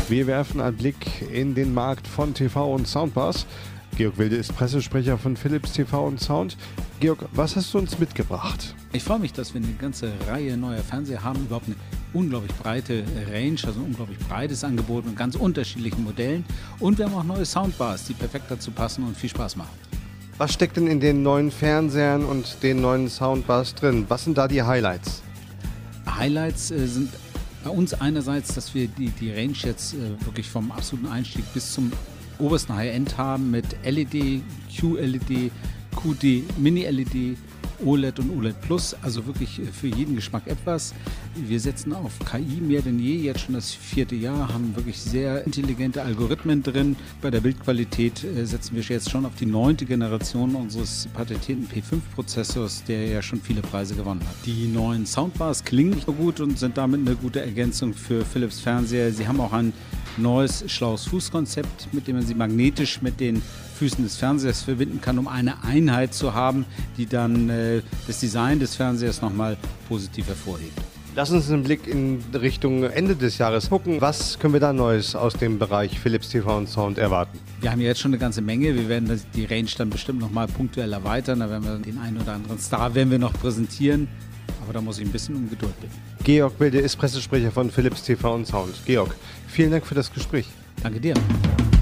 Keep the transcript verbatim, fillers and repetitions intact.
Wir werfen einen Blick in den Markt von T V und Soundbars. Georg Wilde ist Pressesprecher von Philips T V und Sound. Georg, was hast du uns mitgebracht? Ich freue mich, dass wir eine ganze Reihe neuer Fernseher haben, überhaupt eine unglaublich breite Range, also ein unglaublich breites Angebot mit ganz unterschiedlichen Modellen. Und wir haben auch neue Soundbars, die perfekt dazu passen und viel Spaß machen. Was steckt denn in den neuen Fernsehern und den neuen Soundbars drin? Was sind da die Highlights? Highlights äh, sind bei uns einerseits, dass wir die, die Range jetzt äh, wirklich vom absoluten Einstieg bis zum obersten High-End haben mit L E D, Q L E D, Q D, Mini-L E D, O L E D und O L E D Plus, also wirklich für jeden Geschmack etwas. Wir setzen auf K I mehr denn je, jetzt schon das vierte Jahr, haben wirklich sehr intelligente Algorithmen drin. Bei der Bildqualität äh, setzen wir jetzt schon auf die neunte Generation unseres patentierten P fünf Prozessors, der ja schon viele Preise gewonnen hat. Die neuen Soundbars klingen nicht so gut und sind damit eine gute Ergänzung für Philips Fernseher. Sie haben auch ein neues, schlaues Fußkonzept, mit dem man sie magnetisch mit den Füßen des Fernsehers verbinden kann, um eine Einheit zu haben, die dann äh, das Design des Fernsehers nochmal positiv hervorhebt. Lass uns einen Blick in Richtung Ende des Jahres gucken. Was können wir da Neues aus dem Bereich Philips T V und Sound erwarten? Wir haben ja jetzt schon eine ganze Menge. Wir werden das, die Range dann bestimmt nochmal punktuell erweitern. Da werden wir den einen oder anderen Star werden wir noch präsentieren. Aber da muss ich ein bisschen um Geduld bitten. Georg Wilde ist Pressesprecher von Philips T V und Sound. Georg, vielen Dank für das Gespräch. Danke dir.